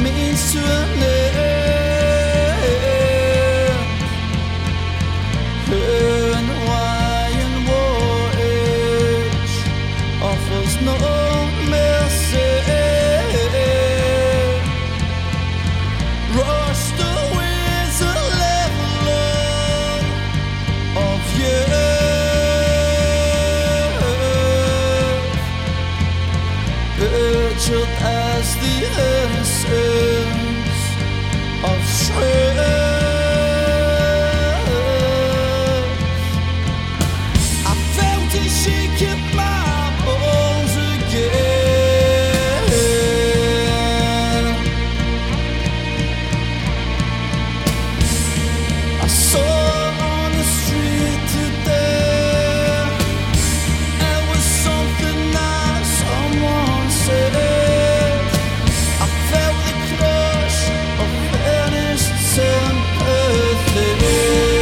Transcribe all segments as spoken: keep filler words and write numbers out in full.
means to an end. Her Hawaiian war age offers no mercy. Rush the winds a level of you. Virtual as the essence of strength. I felt it shaking my bones again. I saw on the street today, it was something that someone said. I felt the crush of vanished sympathy.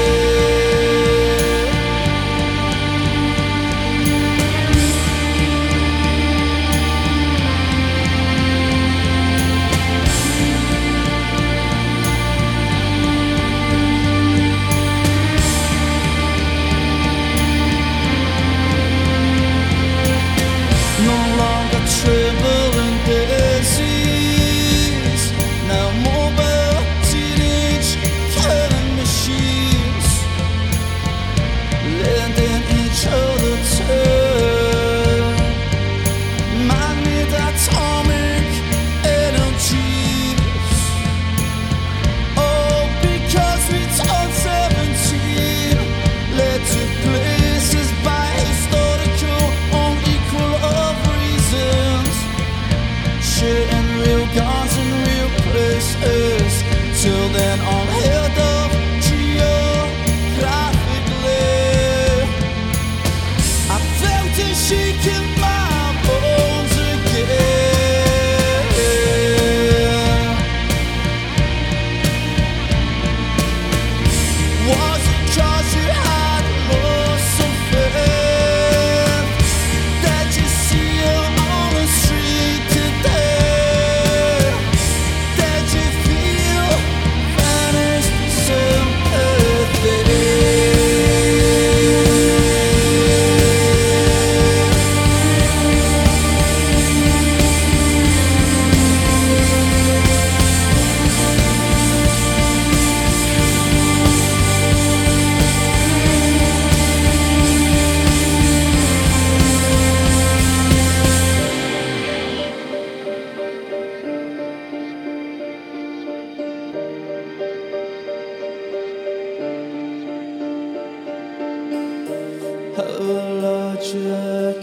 No longer trembling daisies, now mobile teenage killing machines, lending each other turn, man-made atomic energies. All because we turned seventeen, led to places by historical unequal of reasons, sharing real guns in real places. Till then, unheard of geographically, I felt it shaking my bones again. Was it 'cause you had lost some faith? Did you see her on the street today? Did you feel vanished sympathy? How large a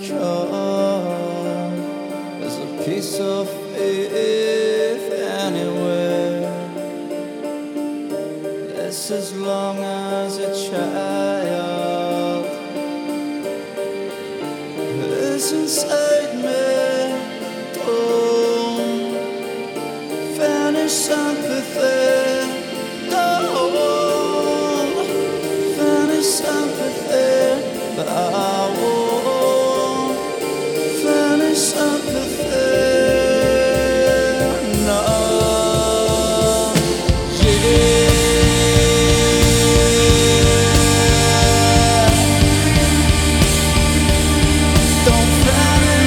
car is a piece of faith anywhere? That's as long as a child is inside me. Don't vanish sympathy. Don't vanish sympathy. But I won't vanish sympathy. No, yeah. Don't vanish.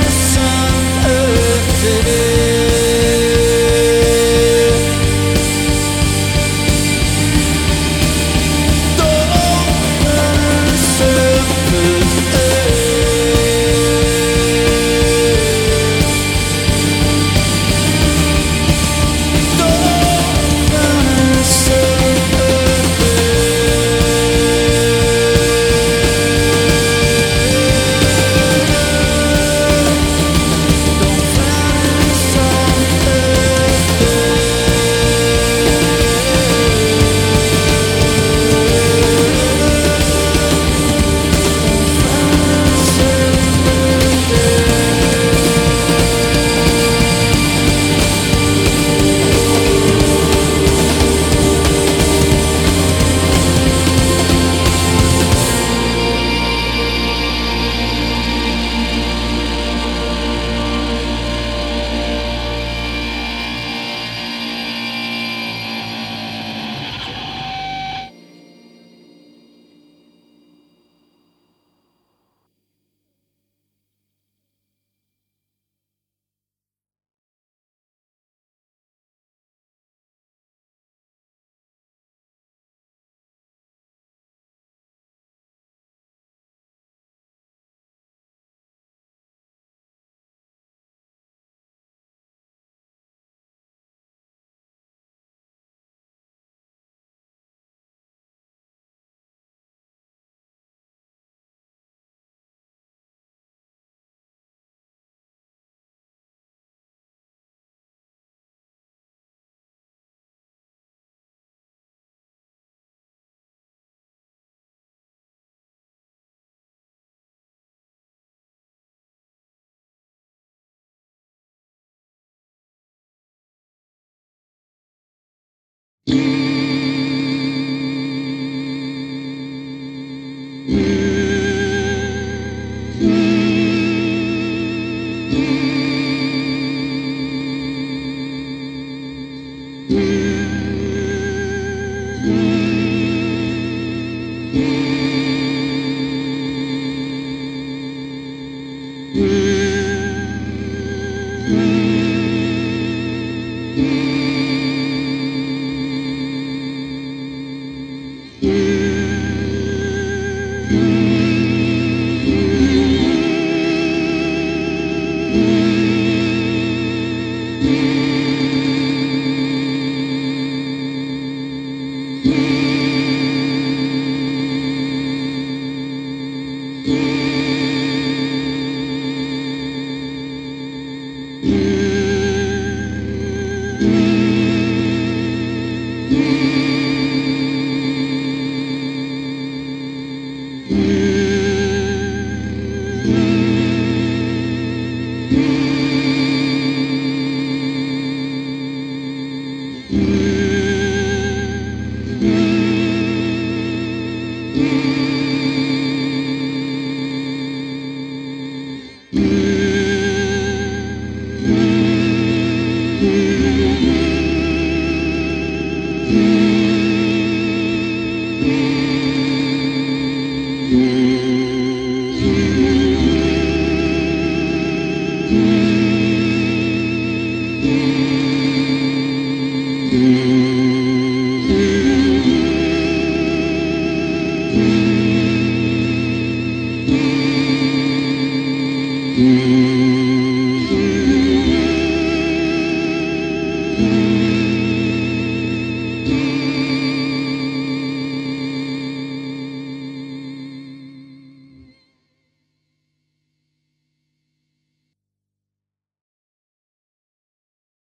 Mm-hmm.